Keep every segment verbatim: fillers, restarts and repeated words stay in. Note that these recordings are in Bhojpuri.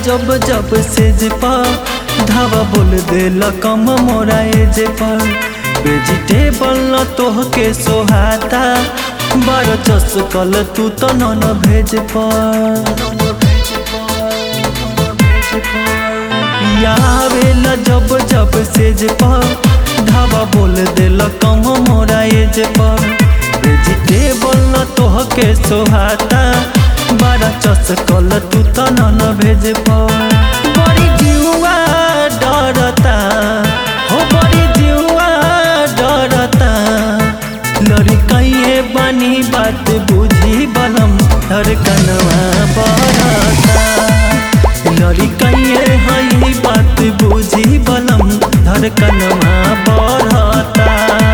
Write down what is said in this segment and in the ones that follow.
जब जब सेज पर धावा बोल देला कम मोरा एज पर वेजिटेबल न तोहके सोहाता बार चस कल तू तो नन भेज पर आवेला जब जब सेज पर धावा बोल देला कम मोरा एज पर वेजिटेबल न तोहके सोहाता बारा चस कल तू तो नन भेज पर बड़ी जीवा डरता हो बड़ी जीवा डरता लड़काइए बनी बात बुझी बलम धड़कनवा बढ़ता लड़काइए हई बात बुझी बलम धड़कनवा बढ़ता।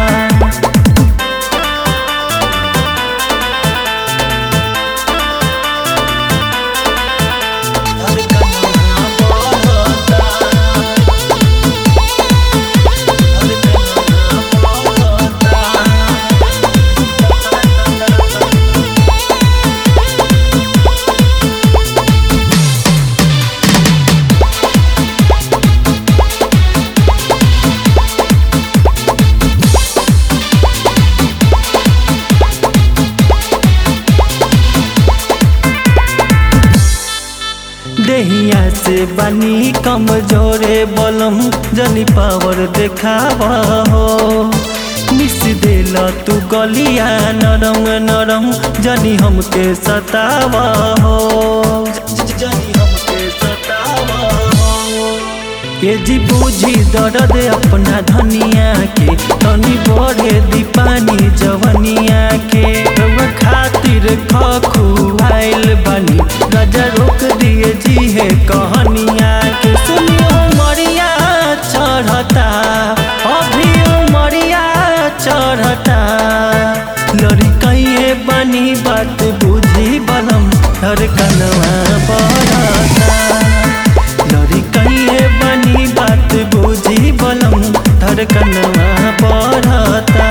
देहिया से बनी कमजोरे बलम जनी पावर देखावा हो मिस देला तू गलिया नरम नरम जनी हमके सतावा हो जनी हमके सतावा हो ये जी बूझी दर्द अपना धनिया के तनी बढ़े दी पानी जवनिया के खातिर खखुआइल बनी राजा रोक दिए जी है कहानिया के सुनियो मरिया चढ़ता अभी मरिया चढ़ता लड़काइए बनी बात बुझी बलम धड़कनवा बढ़ता लड़काइए बनी बात बुझी बलम धड़कनवा बढ़ता।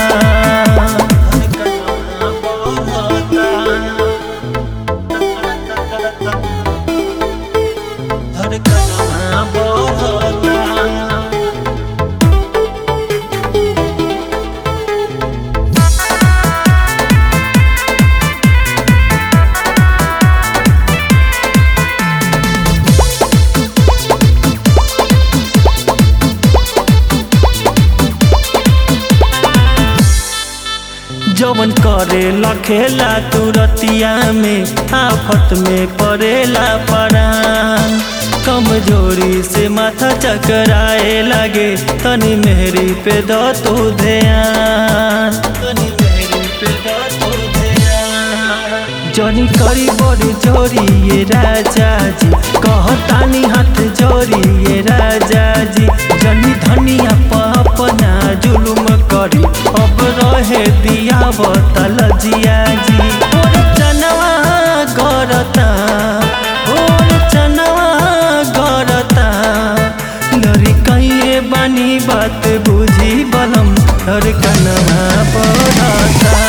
जवन करे लखेला तुरतिया में आफत में पड़ेला परान कमजोरी से माथा चकराए लगे तनी मेहरी पे दो तू ध्यान तनी मेहरी पे दो तू ध्यान जनी करी बड़ी जोरी ये राजा जी कहतानी हाथ जोरी ये राजा जी जनी धनिया अपना जुलुम करी अब रहे दिया बतल जिया जी और चनवा गरता और चनवा गरता लड़काइए बनी बात बुझी बलम धड़कनवा बढ़ता